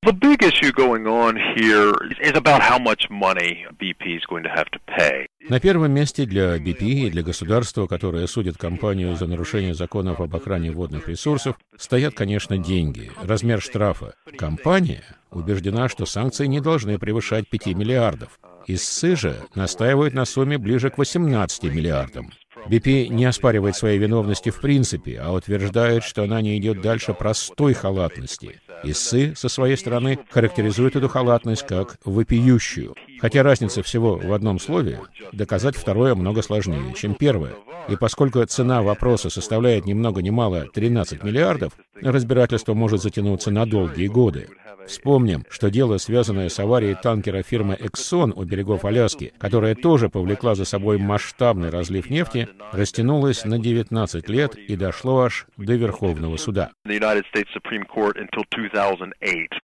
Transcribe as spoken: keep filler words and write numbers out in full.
The big issue going on here is about how much money B P is going to have to pay. На первом месте для би пи и для государства, которое судит компанию за нарушение законов об охране водных ресурсов, стоят, конечно, деньги, размер штрафа. Компания убеждена, что санкции не должны превышать пяти миллиардов. ИССы же настаивают на сумме ближе к восемнадцати миллиардам. би пи не оспаривает своей виновности в принципе, а утверждает, что она не идет дальше простой халатности. ИССы, со своей стороны, характеризуют эту халатность как вопиющую. Хотя разница всего в одном слове, доказать второе много сложнее, чем первое. И поскольку цена вопроса составляет ни много ни мало тринадцать миллиардов, разбирательство может затянуться на долгие годы. Вспомним, что дело, связанное с аварией танкера фирмы Exxon у берегов Аляски, которая тоже повлекла за собой масштабный разлив нефти, растянулось на девятнадцать лет и дошло аж до Верховного суда.